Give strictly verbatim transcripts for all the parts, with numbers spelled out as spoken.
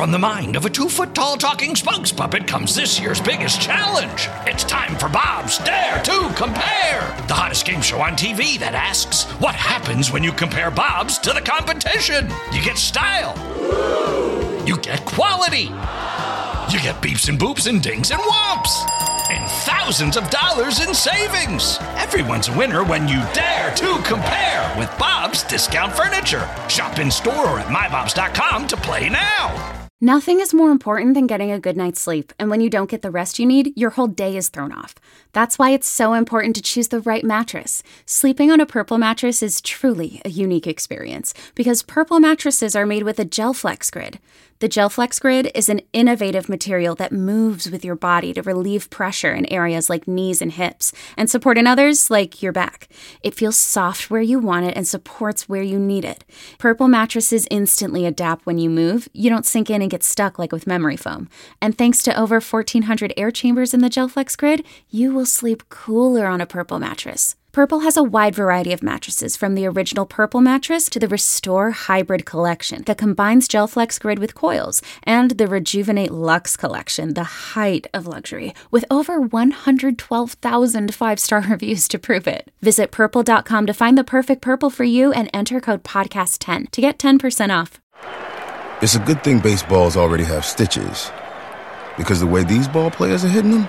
From the mind of a two-foot-tall talking spokes puppet comes this year's biggest challenge. It's time for Bob's Dare to Compare, the hottest game show on T V that asks, what happens when you compare Bobs to the competition? You get style. You get quality. You get beeps and boops and dings and whomps. And thousands of dollars in savings. Everyone's a winner when you dare to compare with Bob's Discount Furniture. Shop in store or at my bobs dot com to play now. Nothing is more important than getting a good night's sleep, and when you don't get the rest you need, your whole day is thrown off. That's why it's so important to choose the right mattress. Sleeping on a Purple mattress is truly a unique experience, because Purple mattresses are made with a GelFlex Grid. The GelFlex Grid is an innovative material that moves with your body to relieve pressure in areas like knees and hips, and support in others like your back. It feels soft where you want it and supports where you need it. Purple mattresses instantly adapt when you move. You don't sink in and get stuck like with memory foam. And thanks to over fourteen hundred air chambers in the GelFlex Grid, you will sleep cooler on a Purple mattress. Purple has a wide variety of mattresses, from the original Purple mattress to the Restore Hybrid collection that combines GelFlex Grid with coils, and the Rejuvenate Luxe collection, the height of luxury, with over one hundred twelve thousand five-star reviews to prove it. Visit purple dot com to find the perfect Purple for you and enter code podcast ten to get ten percent off. It's a good thing baseballs already have stitches, because the way these ball players are hitting them,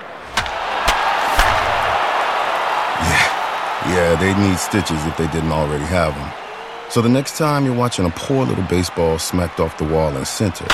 yeah. Yeah, they need stitches if they didn't already have them. So the next time you're watching a poor little baseball smacked off the wall in center,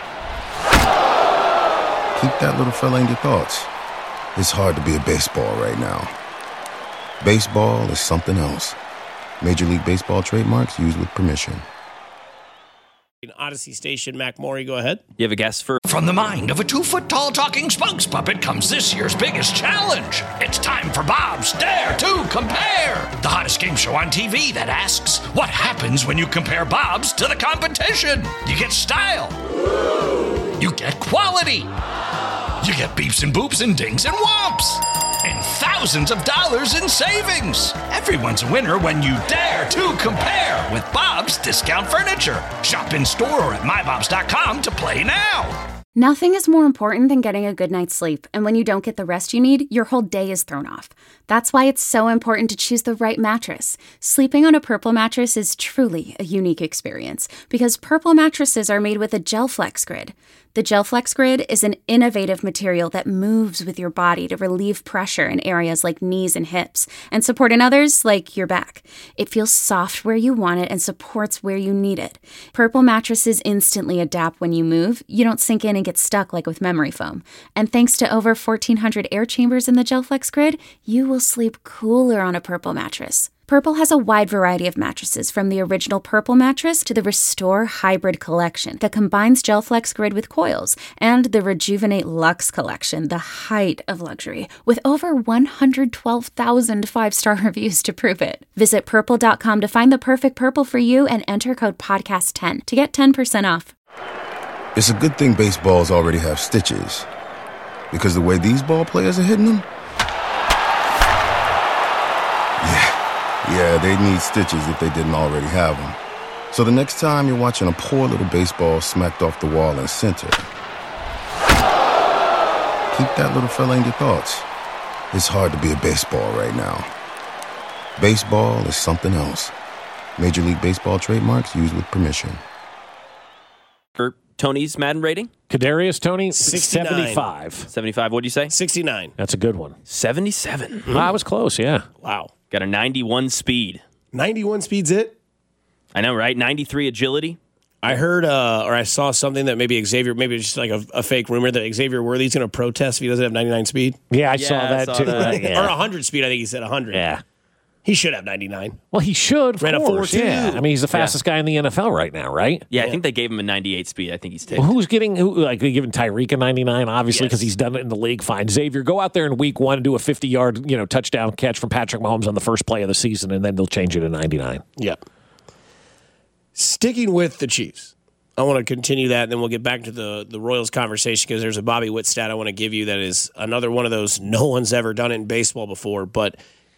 keep that little fella in your thoughts. It's hard to be a baseball right now. Baseball is something else. Major League Baseball trademarks used with permission. Odyssey Station, Mac Morey, go ahead. You have a guess for... From the mind of a two-foot-tall talking spokes puppet comes this year's biggest challenge. It's time for Bob's Dare to Compare, the hottest game show on T V that asks, what happens when you compare Bobs to the competition? You get style. You get quality. You get beeps and boops and dings and whomps. And thousands of dollars in savings. Everyone's a winner when you dare to compare with Bob's Discount Furniture. Shop in store or at my bobs dot com to play now. Nothing is more important than getting a good night's sleep, and when you don't get the rest you need, your whole day is thrown off. That's why it's so important to choose the right mattress. Sleeping on a Purple mattress is truly a unique experience, because Purple mattresses are made with a GelFlex Grid. The GelFlex Grid is an innovative material that moves with your body to relieve pressure in areas like knees and hips, and support in others like your back. It feels soft where you want it and supports where you need it. Purple mattresses instantly adapt when you move. You don't sink in and get stuck like with memory foam. And thanks to over fourteen hundred air chambers in the GelFlex Grid, you will sleep cooler on a Purple mattress. Purple has a wide variety of mattresses, from the original Purple mattress to the Restore Hybrid collection that combines GelFlex Grid with coils, and the Rejuvenate Luxe collection, the height of luxury, with over one hundred twelve thousand five-star reviews to prove it. Visit purple dot com to find the perfect Purple for you and enter code podcast ten to get ten percent off. It's a good thing baseballs already have stitches, because the way these ball players are hitting them, yeah, they need stitches if they didn't already have them. So the next time you're watching a poor little baseball smacked off the wall in center, keep that little fella in your thoughts. It's hard to be a baseball right now. Baseball is something else. Major League Baseball trademarks used with permission. For Tony's Madden rating? Kadarius Toney, sixty-nine. seventy-five. seventy-five, what'd you say? sixty-nine. That's a good one. seventy-seven. Mm-hmm. I was close, yeah. Wow. Got a ninety-one speed. ninety-one speed's it? I know, right? ninety-three agility. I heard uh, or I saw something that maybe Xavier, maybe it's just like a, a fake rumor that Xavier Worthy's going to protest if he doesn't have ninety-nine speed. Yeah, I Yeah, saw I that saw too. that. Yeah. Or one hundred speed, I think he said one hundred. Yeah. He should have ninety-nine. Well, he should, of Ran a course. four two. Yeah. I mean, he's the fastest guy in the N F L right now, right? Yeah, I Yeah. think they gave him a ninety-eight speed. I think he's taken. Well, who's getting, who, like, they giving Tyreek a ninety-nine, obviously, because Yes. he's done it in the league. Fine. Xavier, go out there in week one and do a fifty-yard, you know, touchdown catch from Patrick Mahomes on the first play of the season, and then they'll change it to ninety-nine. Yep. Sticking with the Chiefs, I want to continue that, and then we'll get back to the, the Royals conversation, because there's a Bobby Witt stat I want to give you that is another one of those no one's ever done it in baseball before. But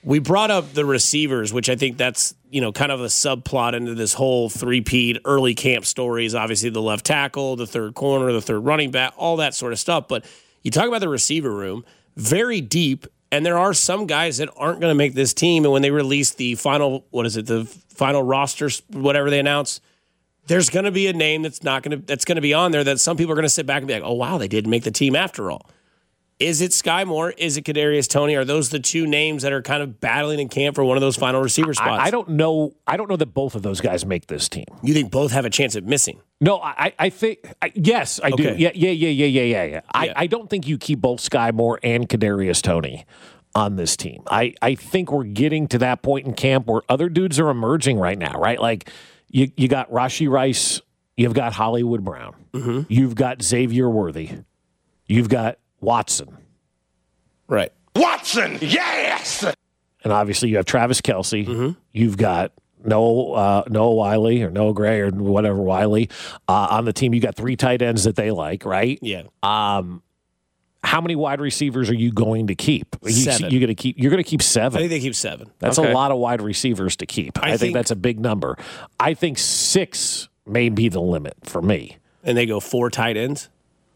We brought up the receivers, which I think that's, you know, kind of a subplot into this whole three-peat early camp stories. Obviously, the left tackle, the third corner, the third running back, all that sort of stuff. But you talk about the receiver room, very deep, and there are some guys that aren't going to make this team. And when they release the final, what is it, the final roster, whatever they announce, there's going to be a name that's not going to that's going to be on there that some people are going to sit back and be like, oh, wow, they did make the team after all. Is it Sky Moore? Is it Kadarius Toney? Are those the two names that are kind of battling in camp for one of those final receiver spots? I, I don't know. I don't know that both of those guys make this team. You think both have a chance at missing? No, I, I think I, yes, I Okay. do. Yeah, yeah, yeah, yeah, yeah, yeah. yeah. I, Yeah. I don't think you keep both Sky Moore and Kadarius Toney on this team. I, I think we're getting to that point in camp where other dudes are emerging right now, right? Like you, you got Rashee Rice, you've got Hollywood Brown, Mm-hmm. you've got Xavier Worthy, you've got Watson. Right. Watson, yes! And obviously, you have Travis Kelce. Mm-hmm. You've got Noah, uh, Noah Wiley or Noah Gray or whatever Wiley uh, on the team. You got three tight ends that they like, right? Yeah. Um, how many wide receivers are you going to keep? You, Seven. You're going to keep. You're going to keep I seven. think they keep seven. That's Okay. a lot of wide receivers to keep. I, I think, think- that's a big number. I think six may be the limit for me. And they go four tight ends.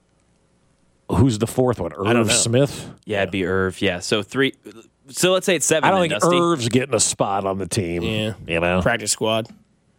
Who's the fourth one? don't know. Irv Smith. Yeah, it'd be Irv. Yeah, so three. So let's say it's seven. I don't then, think Dusty. Irv's getting a spot on the team. Yeah. You know. Practice squad.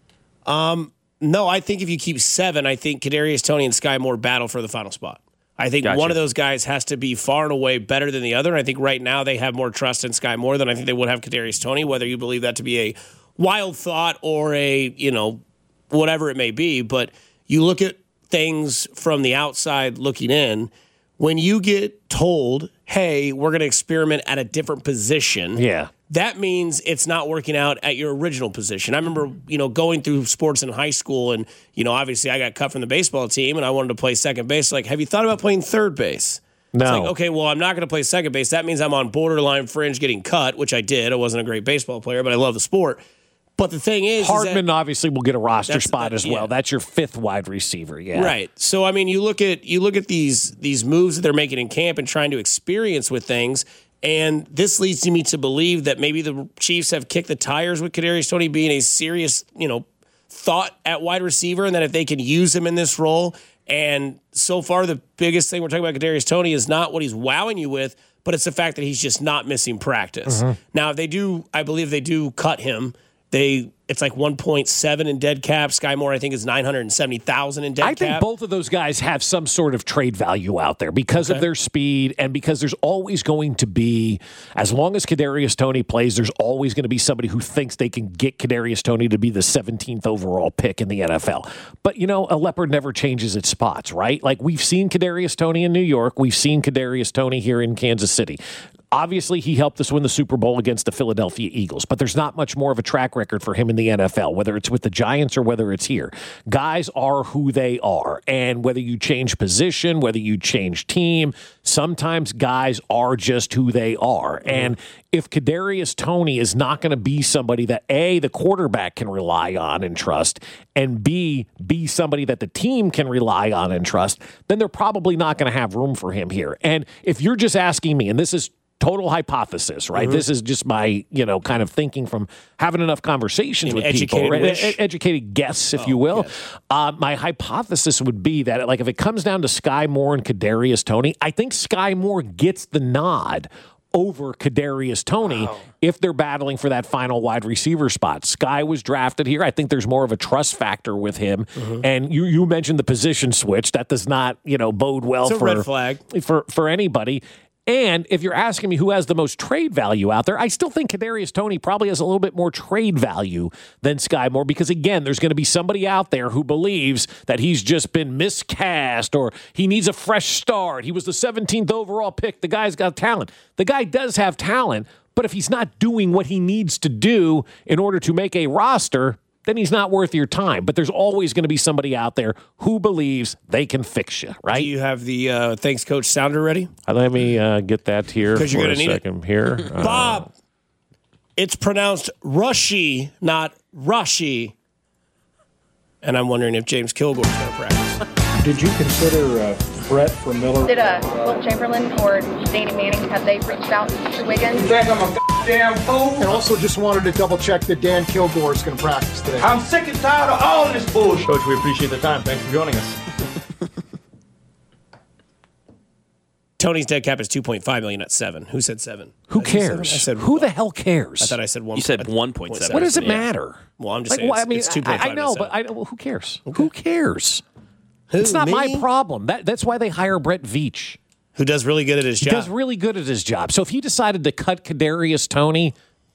Um, no, I think if you keep seven, I think Kadarius Toney and Sky Moore battle for the final spot. I think Gotcha. one of those guys has to be far and away better than the other. And I think right now they have more trust in Sky Moore than I think they would have Kadarius Toney, whether you believe that to be a wild thought or a, you know, whatever it may be. But you look at things from the outside looking in, when you get told, hey, we're going to experiment at a different position, Yeah. that means it's not working out at your original position. I remember, you know, going through sports in high school and, you know, obviously I got cut from the baseball team and I wanted to play second base. Like, have you thought about playing third base? No. It's like, okay, well, I'm not going to play second base. That means I'm on borderline fringe getting cut, which I did. I wasn't a great baseball player, but I love the sport. But the thing is, is that- Hardman obviously will get a roster That's- spot that- as well. yeah. That's your fifth wide receiver. Yeah. Right. So I mean, you look at you look at these these moves that they're making in camp and trying to experience with things, and this leads me to believe that maybe the Chiefs have kicked the tires with Kadarius Toney being a serious, you know, thought at wide receiver, and that if they can use him in this role, and so far the biggest thing we're talking about Kadarius Toney is not what he's wowing you with, but it's the fact that he's just not missing practice. Mm-hmm. Now, if they do, I believe they do cut him. They it's like one point seven in dead cap. Sky Moore, I think, is nine hundred seventy thousand in dead I cap. think both of those guys have some sort of trade value out there because Okay. of their speed and because there's always going to be, as long as Kadarius Toney plays, there's always going to be somebody who thinks they can get Kadarius Toney to be the seventeenth overall pick in the N F L. But, you know, a leopard never changes its spots, right? Like, we've seen Kadarius Toney in New York. We've seen Kadarius Toney here in Kansas City. Obviously, he helped us win the Super Bowl against the Philadelphia Eagles, but there's not much more of a track record for him in the N F L, whether it's with the Giants or whether it's here. Guys are who they are, and whether you change position, whether you change team, sometimes guys are just who they are. Mm-hmm. And if Kadarius Toney is not going to be somebody that, A, the quarterback can rely on and trust, and B, be somebody that the team can rely on and trust, then they're probably not going to have room for him here. And if you're just asking me, and this is total hypothesis, right? Mm-hmm. This is just my, you know, kind of thinking from having enough conversations An with educated people, right? wish? E- educated guess, if Oh, you will. okay. Uh, my hypothesis would be that, like, if it comes down to Sky Moore and Kadarius Toney, I think Sky Moore gets the nod over Kadarius Toney wow. if they're battling for that final wide receiver spot. Sky was drafted here. I think there's more of a trust factor with him. Mm-hmm. And you you mentioned the position switch. That does not, you know, bode well it's a for red flag for for anybody. And if you're asking me who has the most trade value out there, I still think Kadarius Toney probably has a little bit more trade value than Sky Moore because, again, there's going to be somebody out there who believes that he's just been miscast or he needs a fresh start. He was the seventeenth overall pick. The guy's got talent. The guy does have talent, but if he's not doing what he needs to do in order to make a roster, then he's not worth your time. But there's always going to be somebody out there who believes they can fix you, right? Do you have the uh, Thanks Coach sounder ready? Uh, let me uh, get that here for you're gonna a need second here. Uh, Bob, it's pronounced Rushy, not Rushy. And I'm wondering if James Kilgore's going to practice. Did you consider uh, Brett for Miller? Did uh, Will Chamberlain or Danny Manning, have they reached out to Wiggins? You think I'm a goddamn fool. And also just wanted to double check that Dan Kilgore is going to practice today. I'm sick and tired of all this bullshit. Coach, we appreciate the time. Thanks for joining us. Tony's dead cap is two point five million dollars, not seven. Who said seven? Who I said seven? cares? I said Who the hell cares? I thought I said one. You said one point seven. What does it Yeah. matter? Well, I'm just Like, saying well, it's, I mean, it's two point five. I, I know, but I, well, who cares? Who cares? Who, It's not me? my problem. That, that's why they hire Brett Veach. Who does really good at his He job. does really good at his job. So if he decided to cut Kadarius Toney,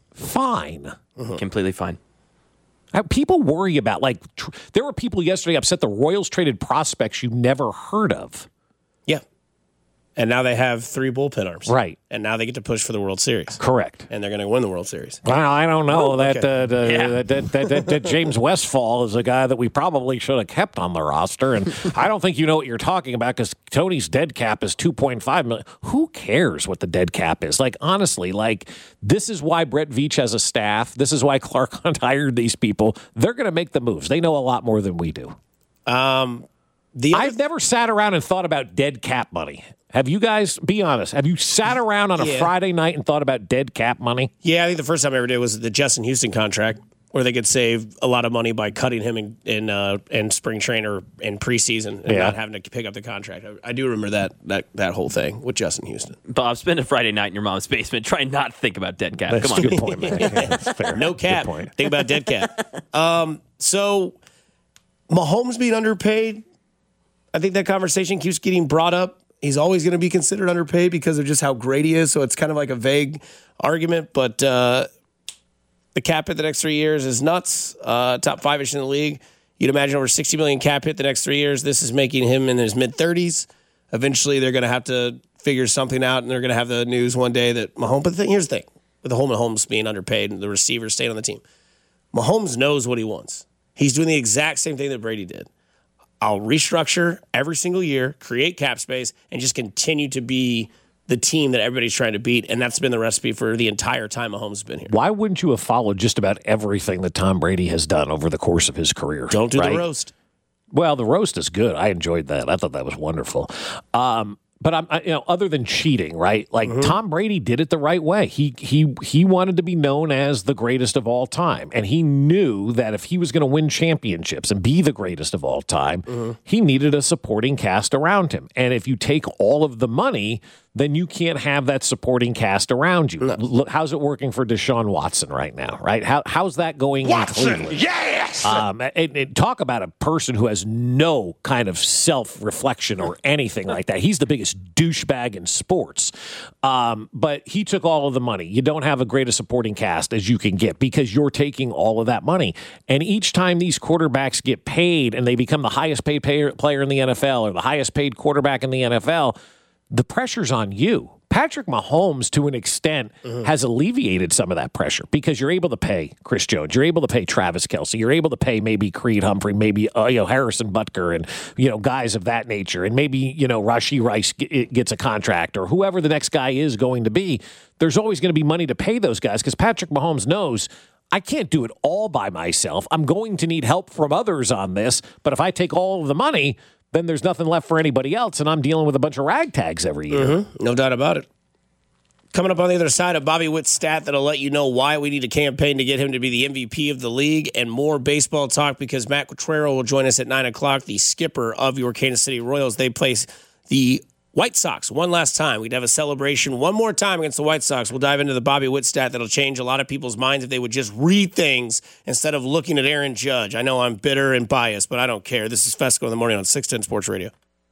fine. Mm-hmm. Completely fine. Uh, People worry about, like, tr- there were people yesterday upset the Royals traded prospects you never heard of. Yeah. And now they have three bullpen arms. Right. And now they get to push for the World Series. Correct. And they're going to win the World Series. Well, I don't know Oh, that, okay. uh, the- Yeah. that, that, that, that, that James Westfall is a guy that we probably should have kept on the roster, and I don't think you know what you're talking about because Tony's dead cap is two point five million. Who cares what the dead cap is? Like, honestly, like, this is why Brett Veach has a staff. This is why Clark Hunt hired these people. They're going to make the moves. They know a lot more than we do. Um, the other I've never sat around and thought about dead cap money. Have you guys, be honest, have you sat around on a Yeah. Friday night and thought about dead cap money? Yeah, I think the first time I ever did was the Justin Houston contract, where they could save a lot of money by cutting him in in, uh, in spring training or in preseason and Yeah. not having to pick up the contract. I, I do remember that that that whole thing with Justin Houston. Bob, spend a Friday night in your mom's basement. Try not to think about dead cap. That's Come on. a good point, man. Yeah, that's fair. No cap. Good point. Think about dead cap. Um, so Mahomes being underpaid, I think that conversation keeps getting brought up. He's always going to be considered underpaid because of just how great he is. So it's kind of like a vague argument. But uh, the cap hit the next three years is nuts. Uh, top five-ish in the league. You'd imagine over sixty million cap hit the next three years. This is making him in his mid-thirties. Eventually, they're going to have to figure something out, and they're going to have the news one day that Mahomes. But the thing, here's the thing: with the whole Mahomes being underpaid and the receivers staying on the team, Mahomes knows what he wants. He's doing the exact same thing that Brady did. I'll restructure every single year, create cap space, and just continue to be the team that everybody's trying to beat. And that's been the recipe for the entire time Mahomes has been here. Why wouldn't you have followed just about everything that Tom Brady has done over the course of his career? Don't do right? the roast. Well, the roast is good. I enjoyed that. I thought that was wonderful. Um, but I'm, I, you know, other than cheating, right? Like Mm-hmm. Tom Brady did it the right way. He he he wanted to be known as the greatest of all time, and he knew that if he was going to win championships and be the greatest of all time, Mm-hmm. he needed a supporting cast around him. And if you take all of the money, then you can't have that supporting cast around you. No. Look, how's it working for Deshaun Watson right now? Right? How how's that going Watson, in Cleveland? yes! Um, and, and talk about a person who has no kind of self-reflection or anything like that. He's the biggest douchebag in sports. Um, but he took all of the money. You don't have a great a supporting cast as you can get because you're taking all of that money. And each time these quarterbacks get paid and they become the highest paid player, player in the N F L or the highest paid quarterback in the N F L, the pressure's on you. Patrick Mahomes, to an extent, mm-hmm. has alleviated some of that pressure because you're able to pay Chris Jones, you're able to pay Travis Kelce, you're able to pay maybe Creed Humphrey, maybe uh, you know Harrison Butker, and you know guys of that nature, and maybe you know Rashee Rice g- gets a contract or whoever the next guy is going to be. There's always going to be money to pay those guys because Patrick Mahomes knows I can't do it all by myself. I'm going to need help from others on this, but if I take all of the money, then there's nothing left for anybody else, and I'm dealing with a bunch of ragtags every year. Mm-hmm. No doubt about it. Coming up on the other side of Bobby Witt's stat that'll let you know why we need a campaign to get him to be the M V P of the league, and more baseball talk because Matt Quatrero will join us at nine o'clock, the skipper of your Kansas City Royals. They place the White Sox one last time. We'd have a celebration one more time against the White Sox. We'll dive into the Bobby Witt stat that'll change a lot of people's minds if they would just read things instead of looking at Aaron Judge. I know I'm bitter and biased, but I don't care. This is Fesco in the morning on six ten Sports Radio.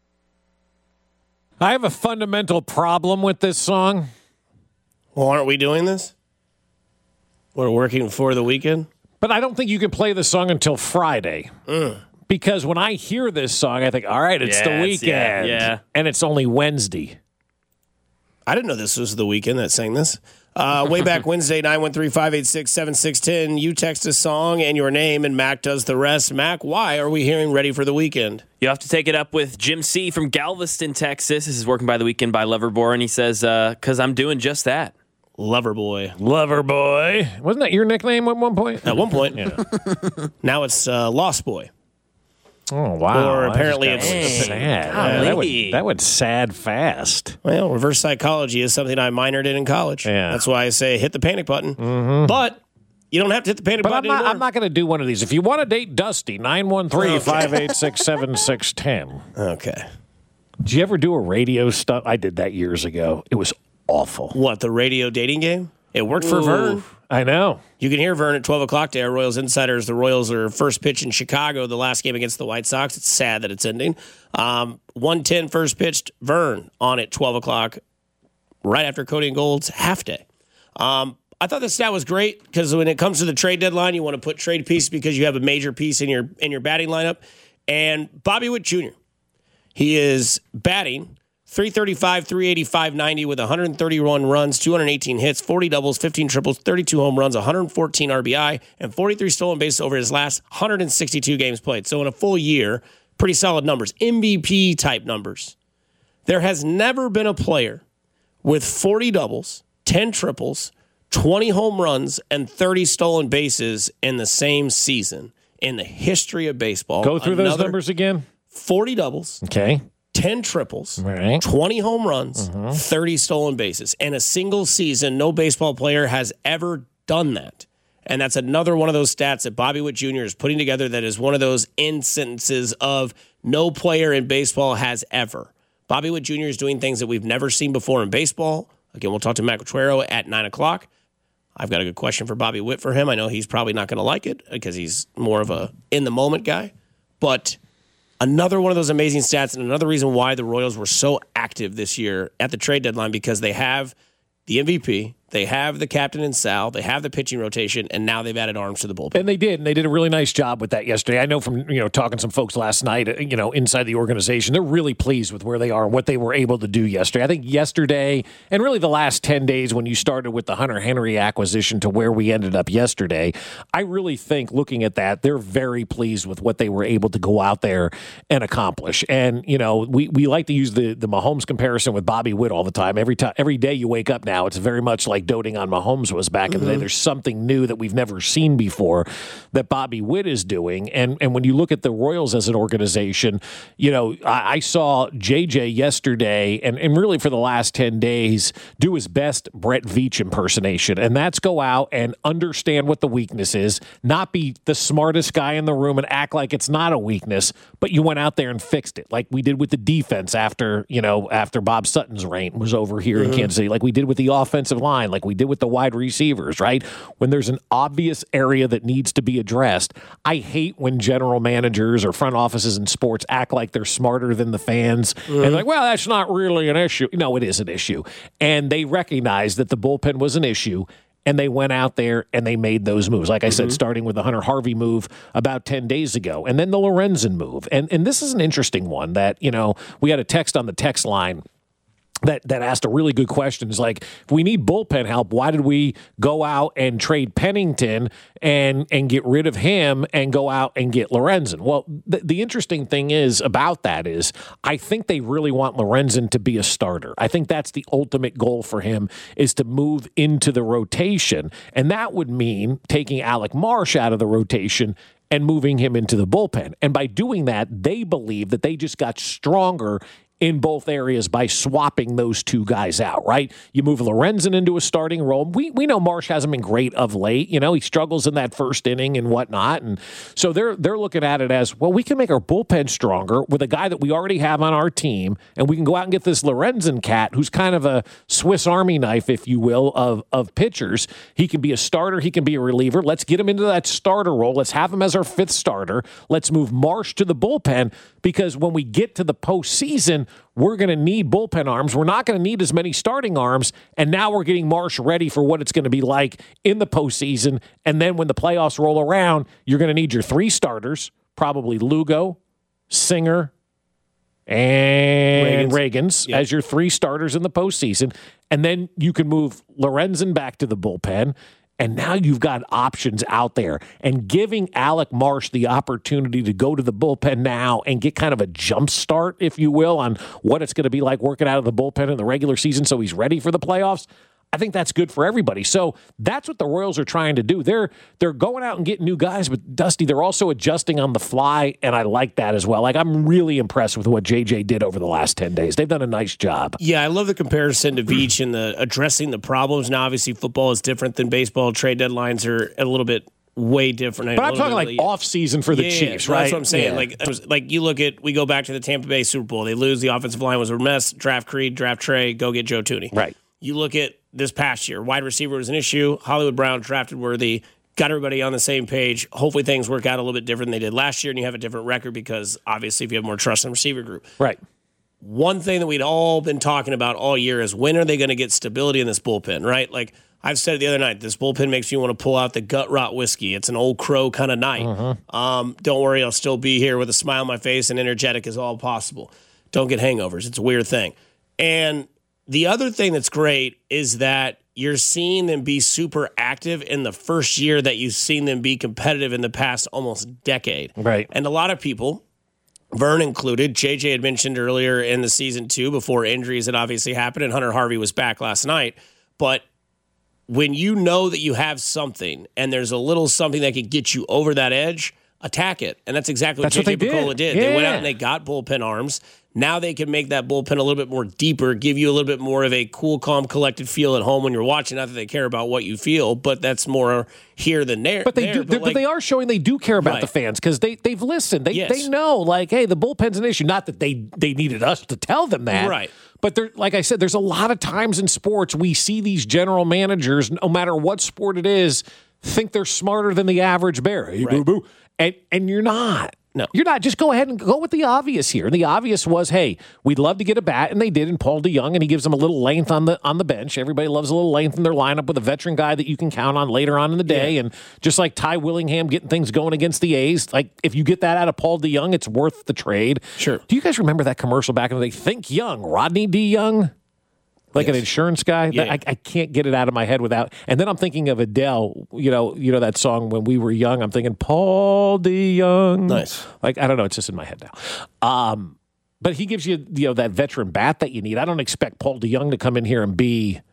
I have a fundamental problem with this song. Well, aren't we doing this? We're working for the weekend? But I don't think you can play the song until Friday. Mm. Because when I hear this song, I think, all right, it's Yes, the weekend. yeah, yeah. And it's only Wednesday. I didn't know this was the weekend that sang this. Uh, way back Wednesday, nine one three, five eight six, seven six one zero. You text a song and your name, and Mac does the rest. Mac, why are we hearing Ready for the Weekend? You have to take it up with Jim C. from Galveston, Texas. This is Working by the Weekend by Loverboy, and he says, because uh, I'm doing just that. Loverboy. Loverboy. Wasn't that your nickname at one point? At one point. Yeah. Now it's uh, Lost Boy. Oh, wow. Or apparently That's it's sad. Yeah, that, would, that would sad fast. Well, reverse psychology is something I minored in in college. Yeah. That's why I say hit the panic button. Mm-hmm. But you don't have to hit the panic but button I'm not, anymore. I'm not going to do one of these. If you want to date Dusty, nine one three, five eight six, seven six one zero. Okay. Did you ever do a radio stuff? I did that years ago. It was awful. What, the radio dating game? It worked for Ooh, Vern. I know. You can hear Vern at twelve o'clock today. Our Royals Insiders. The Royals are first pitch in Chicago, the last game against the White Sox. It's sad that it's ending. Um, one ten first pitched, Vern on at twelve o'clock, right after Cody and Gold's half day. Um, I thought the stat was great because when it comes to the trade deadline, you want to put trade piece because you have a major piece in your in your batting lineup. And Bobby Witt Junior, he is batting three thirty-five, three eighty-five, ninety with one hundred thirty-one runs, two hundred eighteen hits, forty doubles, fifteen triples, thirty-two home runs, one hundred fourteen R B I, and forty-three stolen bases over his last one hundred sixty-two games played. So in a full year, pretty solid numbers. M V P type numbers. There has never been a player with forty doubles, ten triples, twenty home runs, and thirty stolen bases in the same season in the history of baseball. Go through Another those numbers again. forty doubles. Okay. ten triples, right. twenty home runs, mm-hmm. thirty stolen bases. In a single season, no baseball player has ever done that. And that's another one of those stats that Bobby Witt Junior is putting together that is one of those instances of no player in baseball has ever. Bobby Witt Junior is doing things that we've never seen before in baseball. Again, we'll talk to Matt Quatrero at nine o'clock. I've got a good question for Bobby Witt for him. I know he's probably not going to like it because he's more of a in-the-moment guy. But another one of those amazing stats and another reason why the Royals were so active this year at the trade deadline because they have the M V P, they have the captain in Sal, they have the pitching rotation, and now they've added arms to the bullpen. And they did, and they did a really nice job with that yesterday. I know from you know talking to some folks last night, you know, inside the organization, they're really pleased with where they are and what they were able to do yesterday. I think yesterday, and really the last ten days when you started with the Hunter Henry acquisition to where we ended up yesterday, I really think looking at that, they're very pleased with what they were able to go out there and accomplish. And, you know, we, we like to use the, the Mahomes comparison with Bobby Witt all the time. Every time, every day you wake up now, it's very much like doting on Mahomes was back mm-hmm. in the day. There's something new that we've never seen before that Bobby Witt is doing. And and when you look at the Royals as an organization, you know, I, I saw J J yesterday and, and really for the last ten days do his best Brett Veach impersonation. And that's go out and understand what the weakness is, not be the smartest guy in the room and act like it's not a weakness, but you went out there and fixed it like we did with the defense after, you know, after Bob Sutton's reign was over here mm-hmm. in Kansas City, like we did with the offensive line, like we did with the wide receivers, right? When there's an obvious area that needs to be addressed, I hate when general managers or front offices in sports act like they're smarter than the fans mm-hmm. and like, well, that's not really an issue. No, it is an issue. And they recognize that the bullpen was an issue. And they went out there and they made those moves. Like I mm-hmm. said, starting with the Hunter Harvey move about ten days ago, and then the Lorenzen move. And and this is an interesting one that, you know, we had a text on the text line that that asked a really good question. It's like, if we need bullpen help, why did we go out and trade Pennington and and get rid of him and go out and get Lorenzen? Well, the, the interesting thing is about that is I think they really want Lorenzen to be a starter. I think that's the ultimate goal for him is to move into the rotation. And that would mean taking Alec Marsh out of the rotation and moving him into the bullpen. And by doing that, they believe that they just got stronger in both areas by swapping those two guys out, right? You move Lorenzen into a starting role. We we know Marsh hasn't been great of late. You know, he struggles in that first inning and whatnot. And so they're they're looking at it as, well, we can make our bullpen stronger with a guy that we already have on our team, and we can go out and get this Lorenzen cat who's kind of a Swiss Army knife, if you will, of, of pitchers. He can be a starter. He can be a reliever. Let's get him into that starter role. Let's have him as our fifth starter. Let's move Marsh to the bullpen because when we get to the postseason, we're going to need bullpen arms. We're not going to need as many starting arms. And now we're getting Marsh ready for what it's going to be like in the postseason. And then when the playoffs roll around, you're going to need your three starters, probably Lugo, Singer, and Reagans, Reagans yep. as your three starters in the postseason. And then you can move Lorenzen back to the bullpen. And now you've got options out there. And giving Alec Marsh the opportunity to go to the bullpen now and get kind of a jump start, if you will, on what it's going to be like working out of the bullpen in the regular season so he's ready for the playoffs, I think that's good for everybody. So that's what the Royals are trying to do. They're they're going out and getting new guys, but Dusty, they're also adjusting on the fly, and I like that as well. Like, I'm really impressed with what J J did over the last ten days. They've done a nice job. Yeah, I love the comparison to Veach and the addressing the problems. Now, obviously, football is different than baseball. Trade deadlines are a little bit way different. But I'm talking like late. off season for the yeah, Chiefs, yeah, right? That's what I'm saying. Yeah. Like, like you look at, we go back to the Tampa Bay Super Bowl. They lose. The offensive line was a mess. Draft Creed, draft Trey, go get Joe Tooney. Right. You look at this past year, wide receiver was an issue. Hollywood Brown drafted Worthy, got everybody on the same page. Hopefully things work out a little bit different than they did last year, and you have a different record because obviously if you have more trust in the receiver group. Right. One thing that we'd all been talking about all year is when are they going to get stability in this bullpen, right? Like I've said it the other night, this bullpen makes me want to pull out the gut rot whiskey. It's an old crow kind of night. Uh-huh. Um, don't worry, I'll still be here with a smile on my face and energetic as all possible. Don't get hangovers. It's a weird thing. And the other thing that's great is that you're seeing them be super active in the first year that you've seen them be competitive in the past almost decade. Right. And a lot of people, Vern included, J J had mentioned earlier in the season two before injuries had obviously happened, and Hunter Harvey was back last night. But when you know that you have something and there's a little something that could get you over that edge, attack it. And that's exactly what That's J J what they Picola did. did. They went Yeah. out and they got bullpen arms. Now they can make that bullpen a little bit more deeper, give you a little bit more of a cool, calm, collected feel at home when you're watching. Not that they care about what you feel, but that's more here than there. But they there. do. But, like, they are showing they do care about Right. the fans because they they've listened. They Yes. they know like, hey, the bullpen's an issue. Not that they they needed us to tell them that, Right. But there, like I said, there's a lot of times in sports we see these general managers, no matter what sport it is, think they're smarter than the average bear. Hey, Right. boo boo, and and you're not. No. You're not. Just go ahead and go with the obvious here. And the obvious was, hey, we'd love to get a bat, and they did in Paul DeYoung, and he gives them a little length on the on the bench. Everybody loves a little length in their lineup with a veteran guy that you can count on later on in the day. Yeah. And just like Ty Willingham getting things going against the A's, like if you get that out of Paul DeYoung, it's worth the trade. Sure. Do you guys remember that commercial back in the day? Think Young, Rodney D. Young? Like Yes. an insurance guy, Yeah. I, I can't get it out of my head without. And then I'm thinking of Adele. You know, you know that song "When We Were Young." I'm thinking Paul DeYoung. Nice. Like I don't know, it's just in my head now. Um, but he gives you, you know, that veteran bat that you need. I don't expect Paul DeYoung to come in here and be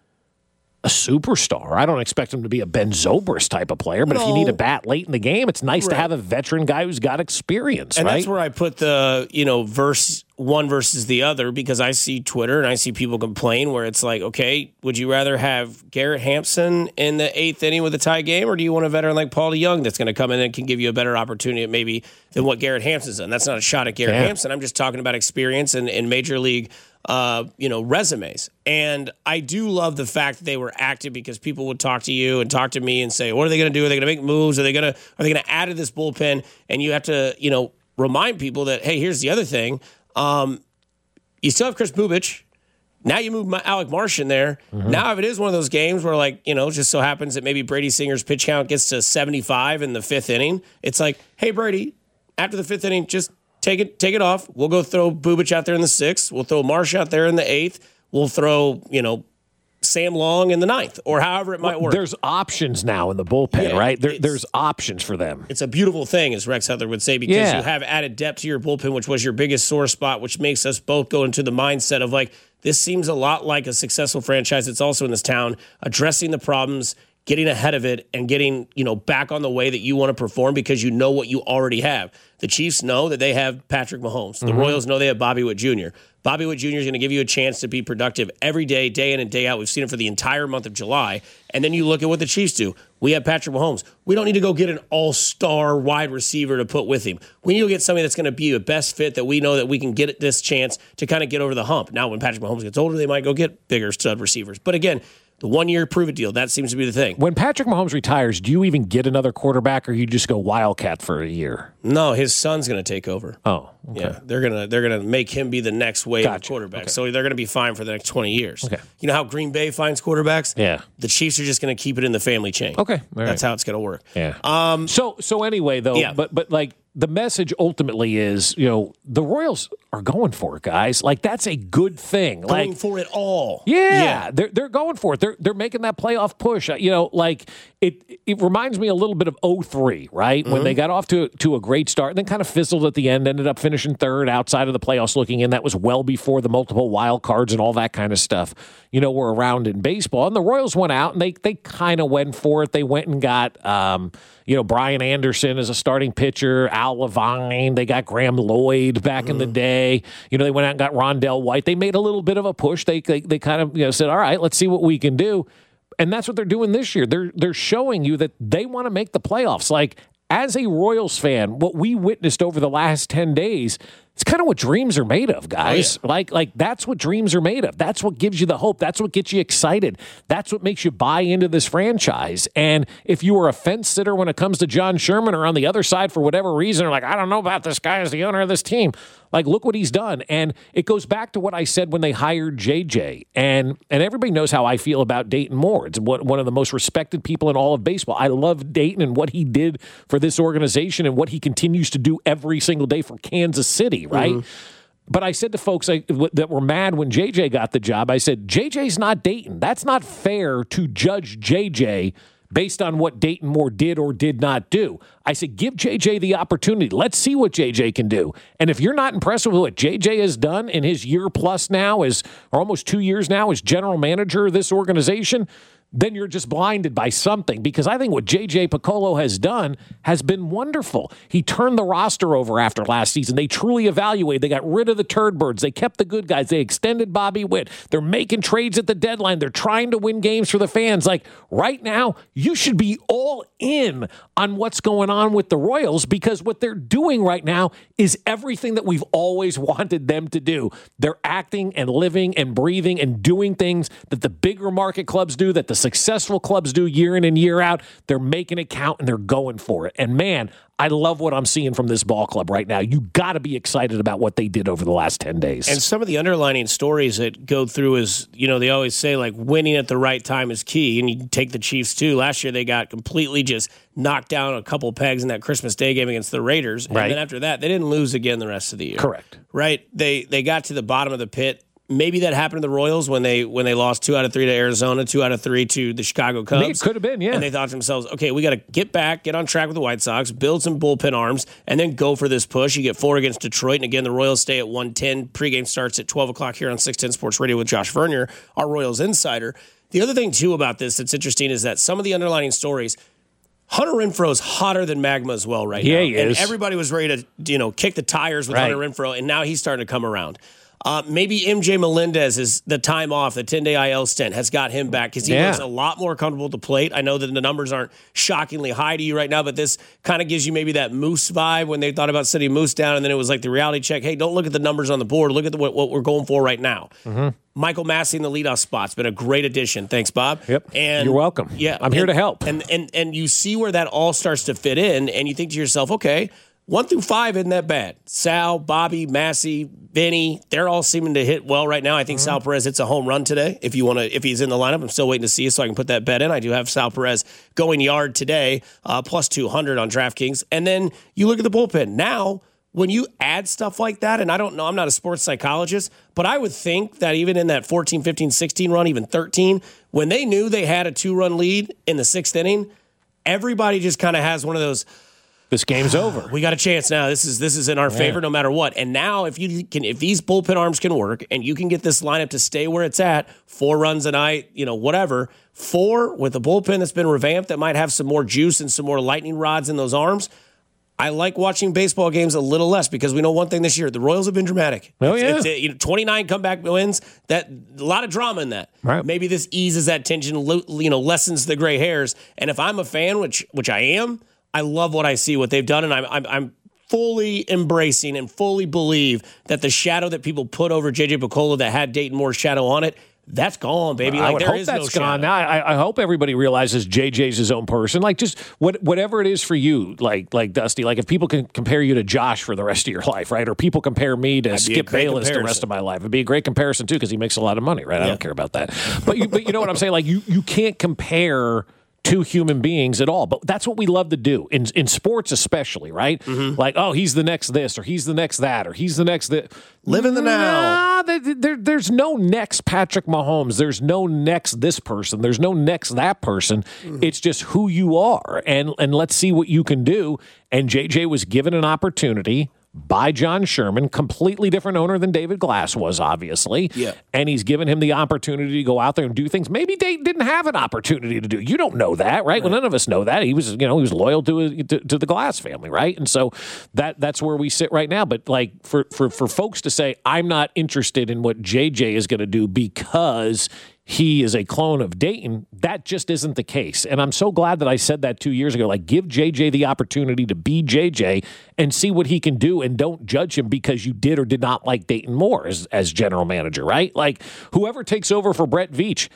a superstar. I don't expect him to be a Ben Zobrist type of player. But if you No. need a bat late in the game, it's nice to Right. have a veteran guy who's got experience. And right? that's where I put the, you know, verse one versus the other, because I see Twitter and I see people complain where it's like, okay, would you rather have Garrett Hampson in the eighth inning with a tie game, or do you want a veteran like Paul DeYoung that's going to come in and can give you a better opportunity maybe than what Garrett Hampson's done? That's not a shot at Garrett Yeah. Hampson. I'm just talking about experience and in major league uh, you know, resumes. And I do love the fact that they were active, because people would talk to you and talk to me and say, what are they going to do? Are they going to make moves? Are they going to, are they going to add to this bullpen? And you have to, you know, remind people that, hey, here's the other thing. Um, you still have Chris Bubich. Now you move my Alec Marsh in there. Mm-hmm. Now, if it is one of those games where, like, you know, it just so happens that maybe Brady Singer's pitch count gets to seventy-five in the fifth inning, it's like, hey, Brady, after the fifth inning, just take it, take it off. We'll go throw Bubich out there in the sixth. We'll throw Marsh out there in the eighth. We'll throw, you know, Sam Long in the ninth, or however it might Well, work. There's options now in the bullpen, Yeah, right? There, it's- there's options for them. It's a beautiful thing, as Rex Heather would say, because Yeah. you have added depth to your bullpen, which was your biggest sore spot, which makes us both go into the mindset of, like, this seems a lot like a successful franchise that's also in this town, addressing the problems, getting ahead of it, and getting, you know, back on the way that you want to perform, because you know what you already have. The Chiefs know that they have Patrick Mahomes. The Mm-hmm. Royals know they have Bobby Witt Junior Bobby Witt Junior is going to give you a chance to be productive every day, day in and day out. We've seen it for the entire month of July. And then you look at what the Chiefs do. We have Patrick Mahomes. We don't need to go get an all-star wide receiver to put with him. We need to get somebody that's going to be a best fit, that we know that we can get this chance to kind of get over the hump. Now, when Patrick Mahomes gets older, they might go get bigger stud receivers. But again, the one-year prove-it deal, that seems to be the thing. When Patrick Mahomes retires, do you even get another quarterback, or you just go Wildcat for a year? No, his son's going to take over. Oh, okay. Yeah, they're gonna they're gonna make him be the next wave Gotcha. of quarterback. Okay. So they're gonna be fine for the next twenty years. Okay. You know how Green Bay finds quarterbacks? Yeah. The Chiefs are just gonna keep it in the family chain. Okay, all That's right. how it's gonna work. Yeah. Um. So so anyway, though, Yeah. but but like the message ultimately is, you know, the Royals are going for it, guys. Like, that's a good thing. Going like, for it all. Yeah, yeah, they're they're going for it. They're they're making that playoff push. You know, like it it reminds me a little bit of oh three, right? Mm-hmm. When they got off to to a great start and then kind of fizzled at the end, ended up finishing third outside of the playoffs looking in. That was well before the multiple wild cards and all that kind of stuff, you know, were around in baseball. And the Royals went out and they they kind of went for it. They went and got um, you know, Brian Anderson as a starting pitcher, Al Levine. They got Graham Lloyd back mm-hmm. in the day. You know, they went out and got Rondell White. They made a little bit of a push. They they, they kind of, you know, said, all right, let's see what we can do. And that's what they're doing this year. They're they're showing you that they want to make the playoffs. Like, as a Royals fan, what we witnessed over the last ten days, it's kind of what dreams are made of, guys. Oh, yeah. Like, like that's what dreams are made of. That's what gives you the hope. That's what gets you excited. That's what makes you buy into this franchise. And if you were a fence sitter when it comes to John Sherman, or on the other side for whatever reason, or like, I don't know about this guy as the owner of this team, like, look what he's done. And it goes back to what I said when they hired J J. And and everybody knows how I feel about Dayton Moore. It's one of the most respected people in all of baseball. I love Dayton and what he did for this organization and what he continues to do every single day for Kansas City, right? Mm-hmm. But I said to folks like, that were mad when J J got the job, I said, J J's not Dayton. That's not fair to judge J J based on what Dayton Moore did or did not do. I said, give J J the opportunity. Let's see what J J can do. And if you're not impressed with what J J has done in his year plus now, as, or almost two years now as general manager of this organization, then you're just blinded by something, because I think what J J Piccolo has done has been wonderful. He turned the roster over after last season. They truly evaluated. They got rid of the turd birds. They kept the good guys. They extended Bobby Witt. They're making trades at the deadline. They're trying to win games for the fans. Like, right now, you should be all in on what's going on with the Royals, because what they're doing right now is everything that we've always wanted them to do. They're acting and living and breathing and doing things that the bigger market clubs do, that the successful clubs do year in and year out. They're making it count and they're going for it. And man, I love what I'm seeing from this ball club right now. You got to be excited about what they did over the last ten days. And some of the underlining stories that go through is, you know, they always say, like, winning at the right time is key. And you take the Chiefs, too. Last year, they got completely just knocked down a couple pegs in that Christmas Day game against the Raiders. And right. then after that, they didn't lose again the rest of the year. Correct. Right? They they got to the bottom of the pit. Maybe that happened to the Royals when they when they lost two out of three to Arizona, two out of three to the Chicago Cubs. It could have been, yeah. And they thought to themselves, okay, we got to get back, get on track with the White Sox, build some bullpen arms, and then go for this push. You get four against Detroit, and again, the Royals stay at one ten. Pregame starts at twelve o'clock here on six ten Sports Radio with Josh Vernier, our Royals insider. The other thing, too, about this that's interesting is that some of the underlining stories, Hunter Renfroe's hotter than magma as well right yeah, now. He and is. Everybody was ready to, you know, kick the tires with right. Hunter Renfroe, and now he's starting to come around. Uh, maybe M J Melendez is the time off, the ten-day I L stint has got him back because he yeah. looks a lot more comfortable at the plate. I know that the numbers aren't shockingly high to you right now, but this kind of gives you maybe that Moose vibe when they thought about sitting Moose down, and then it was like the reality check. Hey, don't look at the numbers on the board. Look at the, what, what we're going for right now. Mm-hmm. Michael Massey in the leadoff spot's been a great addition. Thanks, Bob. Yep. And you're welcome. Yeah, I'm here and, to help. And and and you see where that all starts to fit in, and you think to yourself, okay, one through five isn't that bad. Sal, Bobby, Massey, Vinny, they're all seeming to hit well right now. I think mm-hmm. Sal Perez hits a home run today. If you want to, if he's in the lineup, I'm still waiting to see it so I can put that bet in. I do have Sal Perez going yard today, uh, plus two hundred on DraftKings. And then you look at the bullpen. Now, when you add stuff like that, and I don't know, I'm not a sports psychologist, but I would think that even in that fourteen, fifteen, sixteen run, even thirteen, when they knew they had a two-run lead in the sixth inning, everybody just kind of has one of those, this game's over. We got a chance now. This is this is in our yeah. favor no matter what. And now if you can, if these bullpen arms can work and you can get this lineup to stay where it's at, four runs a night, you know, whatever, four with a bullpen that's been revamped that might have some more juice and some more lightning rods in those arms. I like watching baseball games a little less because we know one thing this year: the Royals have been dramatic. Oh it's, yeah, it's, it, you know, twenty-nine comeback wins. That a lot of drama in that. Right. Maybe this eases that tension, you know, lessens the gray hairs. And if I'm a fan, which which I am, I love what I see, what they've done, and I'm I'm, I'm fully embracing and fully believe that the shadow that people put over J J Piccolo that had Dayton Moore's shadow on it, that's gone, baby. Like, I would there hope is that's no gone. shadow. I, I hope everybody realizes J J's his own person. Like, just what, whatever it is for you, like, like Dusty. Like, if people can compare you to Josh for the rest of your life, right? Or people compare me to Skip Bayless the rest of my life, it'd be a great comparison too because he makes a lot of money, right? Yeah. I don't care about that. But you, but you know what I'm saying? Like, you you can't compare two human beings at all. But that's what we love to do in in sports, especially, right? Mm-hmm. Like, oh, he's the next this, or he's the next that, or he's the next that. Live in the now. Nah, there, there, there's no next Patrick Mahomes. There's no next this person. There's no next that person. Mm-hmm. It's just who you are, and and let's see what you can do. And J J was given an opportunity by John Sherman, completely different owner than David Glass was, obviously. Yeah. And he's given him the opportunity to go out there and do things maybe Dayton didn't have an opportunity to do. You don't know that, right? right. Well, none of us know that. He was, you know, he was loyal to, to to the Glass family, right? And so that that's where we sit right now. But like for for for folks to say, I'm not interested in what J J is going to do because he is a clone of Dayton, that just isn't the case. And I'm so glad that I said that two years ago. Like, give J J the opportunity to be J J and see what he can do, and don't judge him because you did or did not like Dayton more as, as general manager, right? Like, whoever takes over for Brett Veach,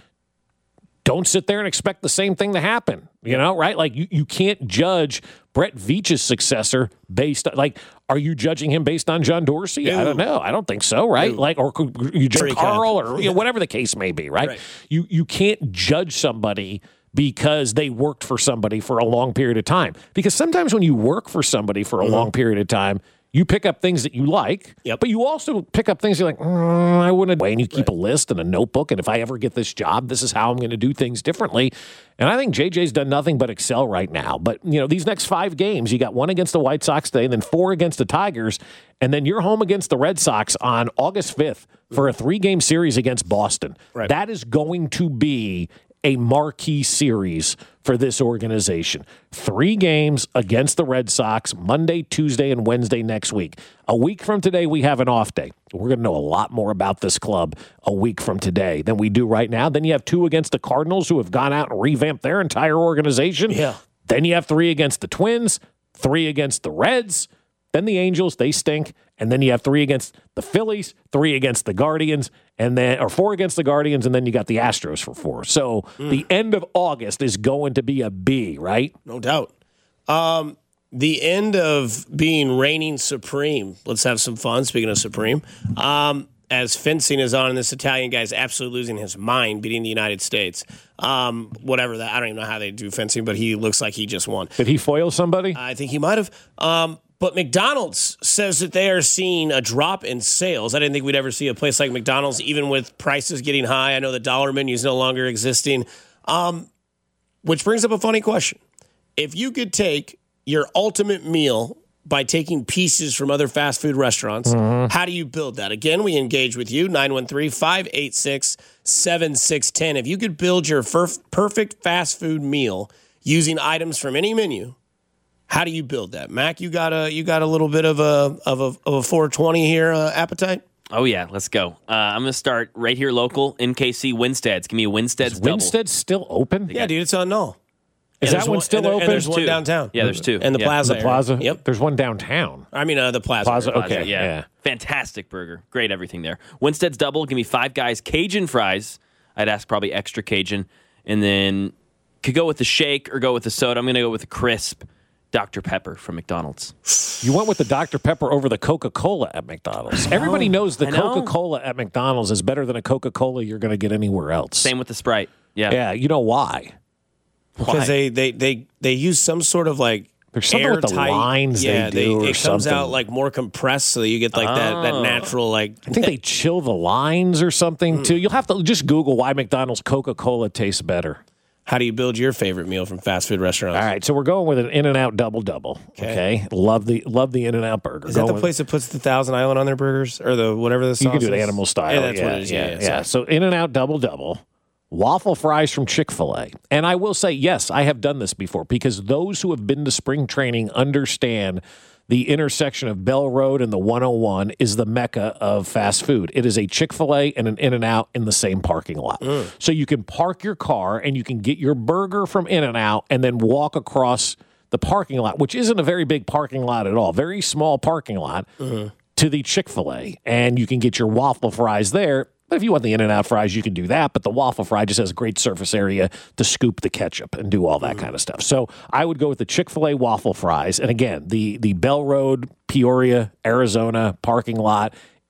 don't sit there and expect the same thing to happen, you know, right? Like, you, you can't judge Brett Veach's successor based on, like, are you judging him based on John Dorsey? Ew. I don't know. I don't think so, right? Ew. Like, or you judge Carl or you know, whatever the case may be, right? right? You you can't judge somebody because they worked for somebody for a long period of time. Because sometimes when you work for somebody for a mm-hmm. long period of time, you pick up things that you like, yep. but you also pick up things you're like, mm, I wouldn't. And you keep right. a list and a notebook, and if I ever get this job, this is how I'm going to do things differently. And I think J J's done nothing but excel right now. But, you know, these next five games, you got one against the White Sox today, and then four against the Tigers, and then you're home against the Red Sox on August fifth for a three-game series against Boston. Right. That is going to be a marquee series for this organization. Three games against the Red Sox, Monday, Tuesday, and Wednesday next week. A week from today, we have an off day. We're going to know a lot more about this club a week from today than we do right now. Then you have two against the Cardinals, who have gone out and revamped their entire organization. Yeah. Then you have three against the Twins, three against the Reds, then the Angels, they stink. And then you have three against the Phillies, three against the Guardians, and then or four against the Guardians, and then you got the Astros for four. So mm. the end of August is going to be a B, right? No doubt. Um, the end of being reigning supreme. Let's have some fun, speaking of supreme. Um, as fencing is on, and this Italian guy's absolutely losing his mind, beating the United States. Um, whatever that, I don't even know how they do fencing, but he looks like he just won. Did he foil somebody? I think he might have. Um, But McDonald's says that they are seeing a drop in sales. I didn't think we'd ever see a place like McDonald's, even with prices getting high. I know the dollar menu is no longer existing, um, which brings up a funny question. If you could take your ultimate meal by taking pieces from other fast food restaurants, mm-hmm. how do you build that? Again, we engage with you, nine one three, five eight six, seven six one zero. If you could build your perf- perfect fast food meal using items from any menu, how do you build that, Mac? You got a you got a little bit of a of a of a four twenty here uh, appetite. Oh yeah, let's go. Uh, I'm gonna start right here, local in K C. Winstead's. Give me a Winstead's. Is double. Winstead's still open? Yeah, dude, it's on null. Is that one still and there, open? And there's There's one two. downtown. Yeah, there's two. And the yeah. plaza. The plaza. Area. Yep. There's one downtown. I mean, uh, the plaza. Plaza. area. Okay. Plaza, yeah. yeah. Fantastic burger. Great everything there. Winstead's double. Give me Five Guys Cajun fries. I'd ask probably extra Cajun, and then could go with the shake or go with the soda. I'm gonna go with the crisp Doctor Pepper from McDonald's. You went with the Doctor Pepper over the Coca-Cola at McDonald's. Everybody knows the know. Coca-Cola at McDonald's is better than a Coca-Cola you're going to get anywhere else. Same with the Sprite. Yeah. Yeah, you know why? Because they, they, they, they use some sort of like There's something with the airtight- lines yeah, they do or it comes something. out like more compressed, so that you get like that that Oh. natural like. I think they chill the lines or something, too. You'll have to just Google why McDonald's Coca-Cola tastes better. How do you build your favorite meal from fast food restaurants? All right, so we're going with an In-N-Out double-double. Okay. okay, love the love the In-N-Out burger. Is that Going the with- place that puts the Thousand Island on their burgers or the whatever the sauce You can do is? it animal style. Yeah, that's yeah, what it is. Yeah, yeah. yeah, yeah. So In-N-Out double-double, waffle fries from Chick-fil-A. And I will say, yes, I have done this before because those who have been to spring training understand the intersection of Bell Road and the one oh one is the mecca of fast food. It is a Chick-fil-A and an In-N-Out in the same parking lot. Mm. So you can park your car and you can get your burger from In-N-Out and then walk across the parking lot, which isn't a very big parking lot at all, very small parking lot, mm-hmm. to the Chick-fil-A. And you can get your waffle fries there. But if you want the In-N-Out fries, you can do that. But the waffle fry just has a great surface area to scoop the ketchup and do all that mm. kind of stuff. So I would go with the Chick-fil-A waffle fries. And again, the the Bell Road, Peoria, Arizona parking lot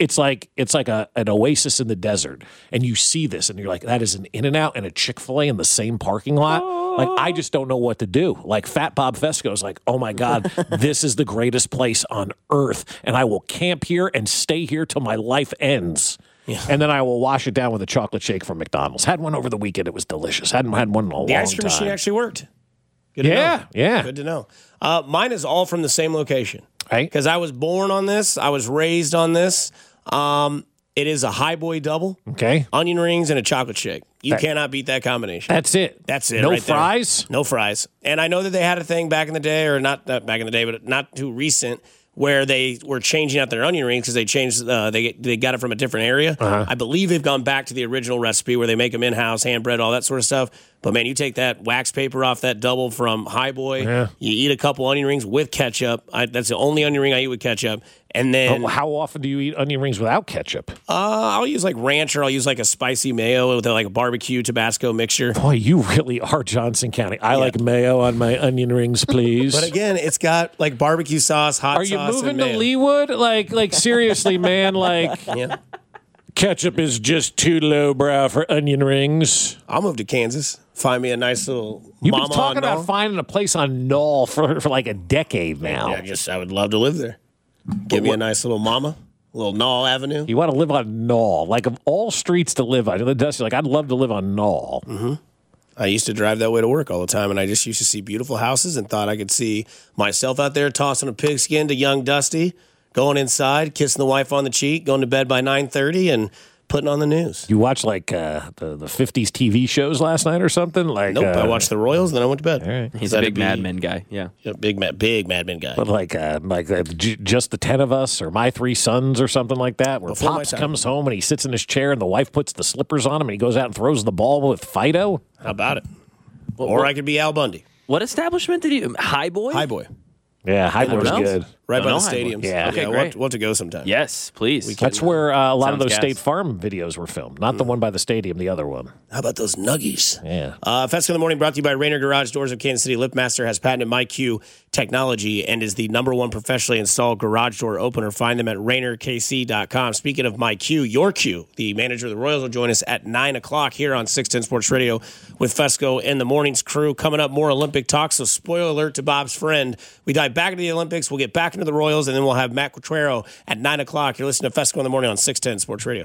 It's like it's like a an oasis in the desert, and you see this, and you're like, that is an In-N-Out and a Chick-fil-A in the same parking lot. Oh. Like, I just don't know what to do. Like, Fat Bob Fesco is like, oh my God, this is the greatest place on earth, and I will camp here and stay here till my life ends. Yeah. And then I will wash it down with a chocolate shake from McDonald's. Had one over the weekend. It was delicious. Hadn't had one in a long time. The ice cream machine actually worked. Good to yeah, know. yeah. Good to know. Uh, mine is all from the same location. Right. Because I was born on this. I was raised on this. Um, it is a high boy double. Okay. Onion rings and a chocolate shake. You that, cannot beat that combination. That's it. That's it. No right fries? There. No fries. And I know that they had a thing back in the day, or not, not back in the day, but not too recent, where they were changing out their onion rings because they changed, uh, they they got it from a different area. Uh-huh. I believe they've gone back to the original recipe where they make them in-house, hand bread, all that sort of stuff. But, man, you take that wax paper off that double from High Boy, yeah. you eat a couple onion rings with ketchup. I, that's the only onion ring I eat with ketchup. And then, oh, how often do you eat onion rings without ketchup? Uh, I'll use like ranch, or I'll use like a spicy mayo with like a barbecue Tabasco mixture. Boy, you really are Johnson County. I yeah. like mayo on my onion rings, please. But again, it's got like barbecue sauce, hot are sauce. Are you moving and to mayo. Leawood? Like, like seriously, man. Like, yeah. ketchup is just too lowbrow for onion rings. I'll move to Kansas. Find me a nice little. You've mama been talking on about Knoll. finding a place on Knoll for, for like a decade now. Yeah, I just I would love to live there. Give me a nice little mama, a little Knoll Avenue. You want to live on Knoll, like of all streets to live on. Dusty, like I'd love to live on Knoll. Mm-hmm. I used to drive that way to work all the time, and I just used to see beautiful houses and thought I could see myself out there tossing a pigskin to young Dusty, going inside, kissing the wife on the cheek, going to bed by nine thirty, and putting on the news. You watched like uh, the the fifties T V shows last night or something? Like nope, uh, I watched the Royals and then I went to bed. All right. He's a big Mad Men guy. Yeah, yeah big Mad big Mad Men guy. But like uh, like uh, j- just the ten of us or My Three Sons or something like that, where Before Pops comes home and he sits in his chair and the wife puts the slippers on him and he goes out and throws the ball with Fido. How about it? Well, or what, I could be Al Bundy. What establishment did you? High Boy. High Boy. Yeah, High Boy was good. Right Don't by the know stadiums. Yeah. Okay, yeah, great. we'll have, to, we'll have to go sometime. Yes, please. We can, That's where uh, a lot of those gas. State Farm videos were filmed. Not mm. the one by the stadium, the other one. How about those nuggies? Yeah. Uh, Fesco in the Morning brought to you by Rainer Garage Doors of Kansas City. LiftMaster has patented MyQ technology and is the number one professionally installed garage door opener. Find them at Rainer K C dot com. Speaking of MyQ, your Q, the manager of the Royals, will join us at nine o'clock here on six ten Sports Radio with Fesco and the Morning's crew. Coming up, more Olympic talk, so spoiler alert to Bob's friend. We dive back into the Olympics. We'll get back into the Royals, and then we'll have Matt Quatrero at nine o'clock. You're listening to Fesco in the Morning on six ten Sports Radio.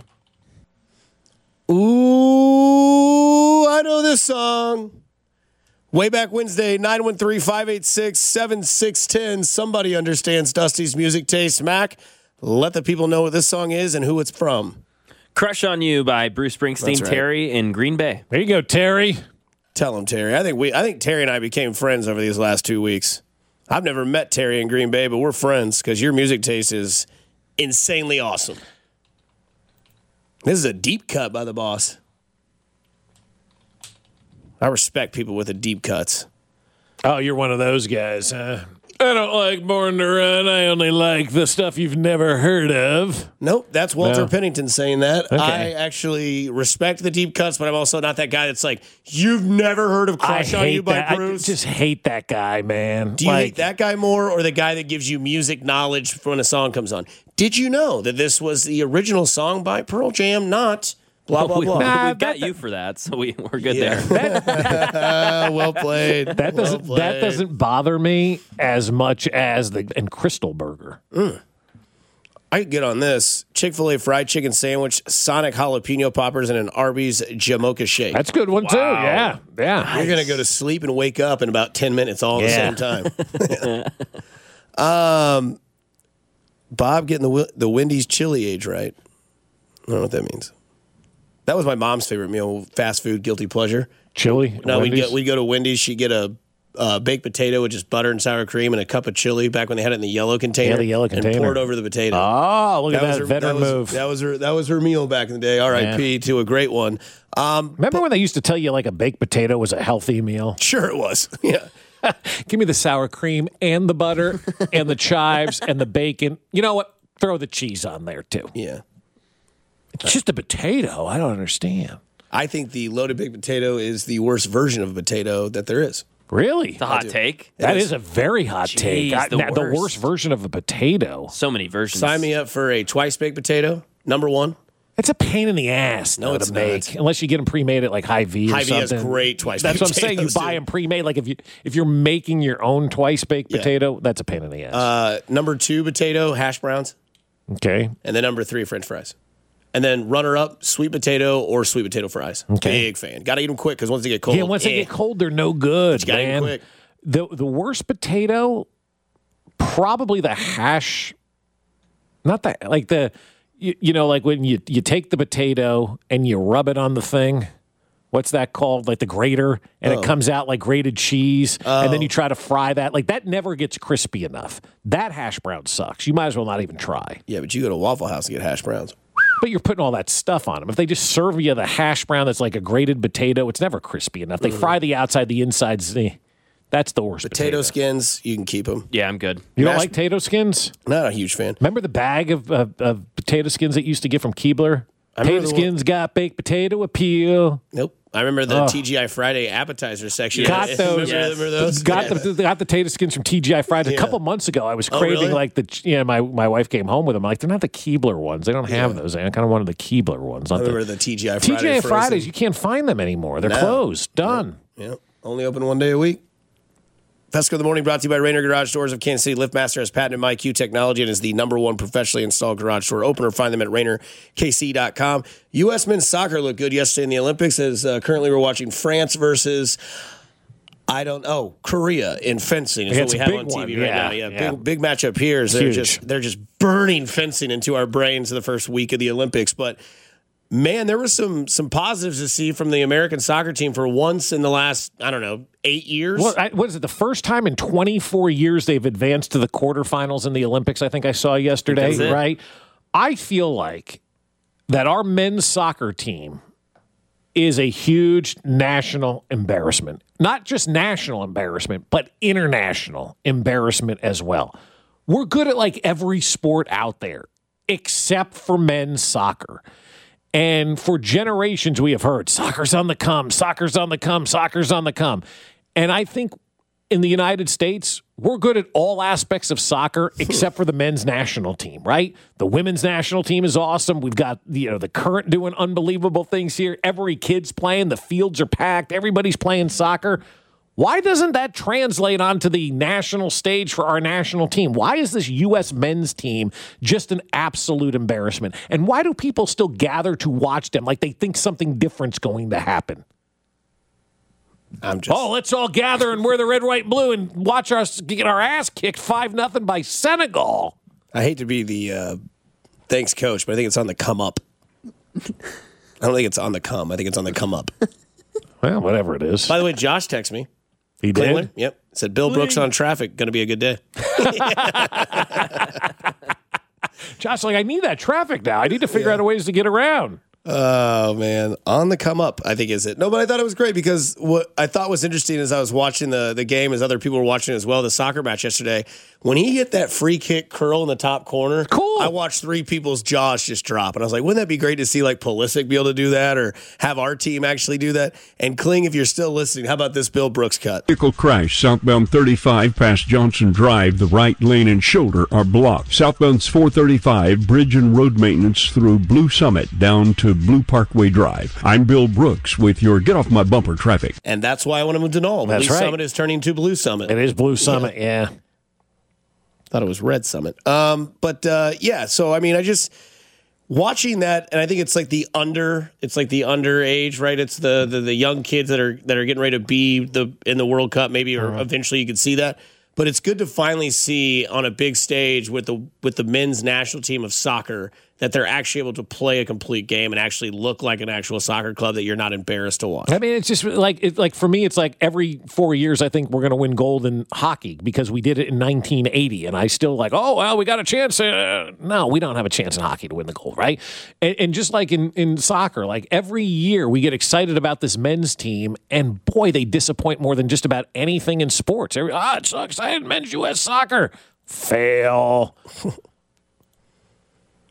Ooh, I know this song. Way back Wednesday, nine one three, five eight six, seven six one zero. Somebody understands Dusty's music taste. Mac, let the people know what this song is and who it's from. Crush on You by Bruce Springsteen, right. Terry in Green Bay. There you go, Terry. Tell him, Terry. I think we, I think Terry and I became friends over these last two weeks. I've never met Terry in Green Bay, but we're friends because your music taste is insanely awesome. This is a deep cut by the boss. I respect people with the deep cuts. Oh, you're one of those guys, huh? I don't like Born to Run. I only like the stuff you've never heard of. Nope, that's Walter No. Pennington saying that. Okay. I actually respect the deep cuts, but I'm also not that guy that's like, you've never heard of Crush I on hate You by that. Bruce? I just hate that guy, man. Do you like, hate that guy more or the guy that gives you music knowledge when a song comes on? Did you know that this was the original song by Pearl Jam, not blah, blah, we, blah? Nah, We've got that- you for that, so we, we're good Yeah. there. Uh, well played. That Well doesn't played. that doesn't bother me as much as the and Crystal Burger. Mm. I could get on this. Chick-fil-A fried chicken sandwich, Sonic jalapeno poppers, and an Arby's Jamocha shake. That's a good one too. Yeah, yeah. You're going to go to sleep and wake up in about ten minutes all Yeah. at the same time. um, Bob getting the Wi- the Wendy's chili age right. I don't know what that means. That was my mom's favorite meal, fast food, guilty pleasure. Chili. No, we'd, Wendy's? get, we'd go to Wendy's. She'd get a uh, baked potato with just butter and sour cream and a cup of chili back when they had it in the yellow container. Yeah, the yellow And container. pour it over the potato. Oh, look at was that, her- veteran that was, move. That was her. That was her meal back in the day. R I P Yeah. to a great one. Um, Remember when they used to tell you like a baked potato was a healthy meal? sure, it was. Yeah. Give me the sour cream and the butter and the chives and the bacon. You know what? Throw the cheese on there too. Yeah. It's just a potato. I don't understand. I think the loaded baked potato is the worst version of a potato that there is. Really? It's a hot take. That is a very hot Jeez, take. I, the the, the worst. worst version of a potato. So many versions. Sign me up for a twice baked potato. Number one. It's a pain in the ass No, though, it's to make, not. unless you get them pre-made at like Hy-Vee or Hy-Vee has something. great twice That's baked what I'm saying. You potatoes, buy too. them pre-made. Like if you if you're making your own twice baked Yeah. potato, that's a pain in the ass. Uh, number two, potato, hash browns. okay. And then number three, French fries. And then runner up, sweet potato or sweet potato fries. Okay. Big fan. Got to eat them quick because once they get cold, Yeah, once they eh. get cold, they're no good, you gotta eat 'em man. quick. The the worst potato, probably the hash. Not that like the, you, you know, like when you you take the potato and you rub it on the thing. What's that called? Like the grater, and Oh. it comes out like grated cheese, and then you try to fry that. Like that never gets crispy enough. That hash brown sucks. You might as well not even try. Yeah, but you go to Waffle House and get hash browns. But you're putting all that stuff on them. If they just serve you the hash brown that's like a grated potato, it's never crispy enough. They fry the outside, the inside's. Eh, that's the worst. Potato Potato, skins, you can keep them. Yeah, I'm good. You don't mashed- like potato skins? Not a huge fan. Remember the bag of, of, of potato skins that you used to get from Keebler? I remember Potato the one- skins got baked potato appeal. Nope. I remember the Ugh. T G I Friday appetizer section. Got those. Remember, remember those? Got the got the potato skins from T G I Fridays. Yeah. A couple months ago, I was Oh, craving really? like the yeah. My my wife came home with them. I'm like, they're not the Keebler ones. They don't have those. I kind of wanted the Keebler ones. I Not remember the, the T G I Friday. T G I frozen. Fridays. You can't find them anymore. They're No. closed. Done. Yeah. Only open one day a week. Fesco in the Morning brought to you by Rainer Garage Doors of Kansas City. LiftMaster has patented MyQ technology and is the number one professionally installed garage door opener. Find them at Rainer K C dot com. U S men's soccer looked good yesterday in the Olympics. As uh, currently we're watching France versus, I don't know, Korea in fencing is Yeah, what it's we a have big on T V one. right Yeah, now. Yeah, yeah. big big matchup here. Is they're Huge. just they're just burning fencing into our brains in the first week of the Olympics, but. Man, there was some some positives to see from the American soccer team for once in the last, I don't know, eight years. Well, I, what is it? The first time in twenty-four years they've advanced to the quarterfinals in the Olympics. I think I saw yesterday. That's it. Right? I feel like that our men's soccer team is a huge national embarrassment. Not just national embarrassment, but international embarrassment as well. We're good at like every sport out there except for men's soccer. And for generations, we have heard soccer's on the come, soccer's on the come, soccer's on the come. And I think in the United States, we're good at all aspects of soccer except for the men's national team, right? The women's national team is awesome. We've got you know the current doing unbelievable things here. Every kid's playing. The fields are packed. Everybody's playing soccer. Why doesn't that translate onto the national stage for our national team? Why is this U S men's team just an absolute embarrassment? And why do people still gather to watch them like they think something different's going to happen? I'm just Oh, let's all gather and wear the red, white, blue and watch us get our ass kicked five nothing by Senegal. I hate to be the uh, thanks coach, but I think it's on the come up. I don't think it's on the come. I think it's on the come up. Well, whatever it is. By the way, Josh texted me. He did. Klingler, yep. Said Bill Brooks on traffic. Going to be a good day. Josh, like, I need that traffic now. I need to figure out a ways to get around. Oh, man. On the come up, I think is it. No, but I thought it was great because what I thought was interesting as I was watching the, the game, as other people were watching as well, the soccer match yesterday, when he hit that free kick curl in the top corner, Cool. I watched three people's jaws just drop. And I was like, wouldn't that be great to see like Pulisic be able to do that or have our team actually do that? And Kling, if you're still listening, how about this Bill Brooks cut? Vehicle crash southbound thirty-five past Johnson Drive. The right lane and shoulder are blocked. Southbound four thirty-five, bridge and road maintenance through Blue Summit down to Blue Parkway Drive. I'm Bill Brooks with your Get Off My Bumper traffic. And that's why I want to move to Knoll. That's Blue right. Summit is turning to Blue Summit. It is Blue Summit, yeah. Thought it was Red Summit. Um, but uh, yeah, so I mean, I just watching that, and I think it's like the under, it's like the underage, right? It's the the, the young kids that are that are getting ready to be the in the World Cup, maybe, or Uh-huh. eventually you could see that. But it's good to finally see on a big stage with the with the men's national team of soccer that they're actually able to play a complete game and actually look like an actual soccer club that you're not embarrassed to watch. I mean, it's just like it, like for me, it's like every four years, I think we're going to win gold in hockey because we did it in nineteen eighty, and I still like, oh well, we got a chance. Uh, no, we don't have a chance in hockey to win the gold, right? And, and just like in in soccer, like every year we get excited about this men's team, and boy, they disappoint more than just about anything in sports. Every, ah, it's so exciting, men's U S soccer fail.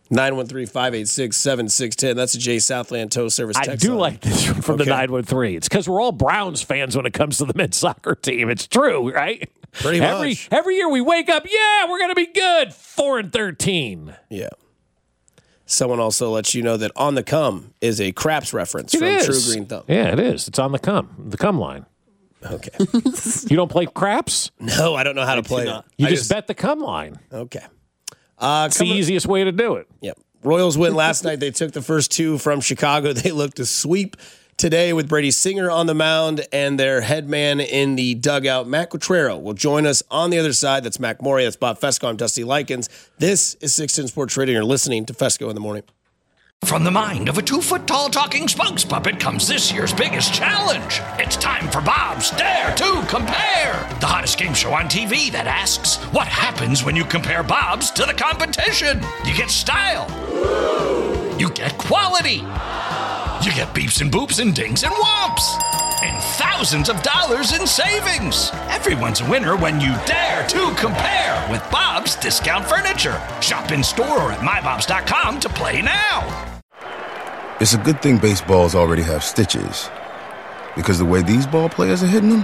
nine one three, five eight six, seven six one zero. That's a Jay Southland Tow Service text I do line. like this one from Okay. the nine one three. It's because we're all Browns fans when it comes to the men's soccer team. It's true, right? Pretty every, much. Every year we wake up, yeah, we're going to be good. four and thirteen. Yeah. Someone also lets you know that On the Come is a Craps reference It from is. True Green Thumb. Yeah, it is. It's on the come, the come line. Okay. You don't play craps? No, I don't know how to play it. You I just, bet the come line. Okay. Uh, It's the easiest way to do it. Yep. Royals win last night. They took the first two from Chicago. They look to sweep today with Brady Singer on the mound and their head man in the dugout. Matt Quatrero will join us on the other side. That's Mac Morey. That's Bob Fesco. I'm Dusty Likens. This is six ten Sports Radio. You're listening to Fesco in the Morning. From the mind of a two-foot-tall talking spokes puppet comes this year's biggest challenge. It's time for Bob's Dare to Compare, the hottest game show on T V that asks, what happens when you compare Bob's to the competition? You get style. You get quality. You get beeps and boops and dings and whomps. And thousands of dollars in savings. Everyone's a winner when you dare to compare with Bob's Discount Furniture. Shop in store or at my bobs dot com to play now. It's a good thing baseballs already have stitches. Because the way these ball players are hitting them?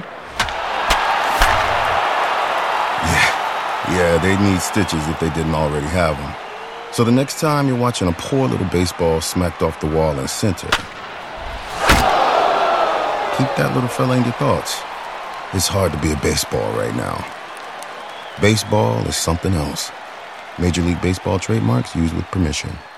Yeah, yeah, they'd need stitches if they didn't already have them. So the next time you're watching a poor little baseball smacked off the wall in center, keep that little fella in your thoughts. It's hard to be a baseball right now. Baseball is something else. Major League Baseball trademarks used with permission.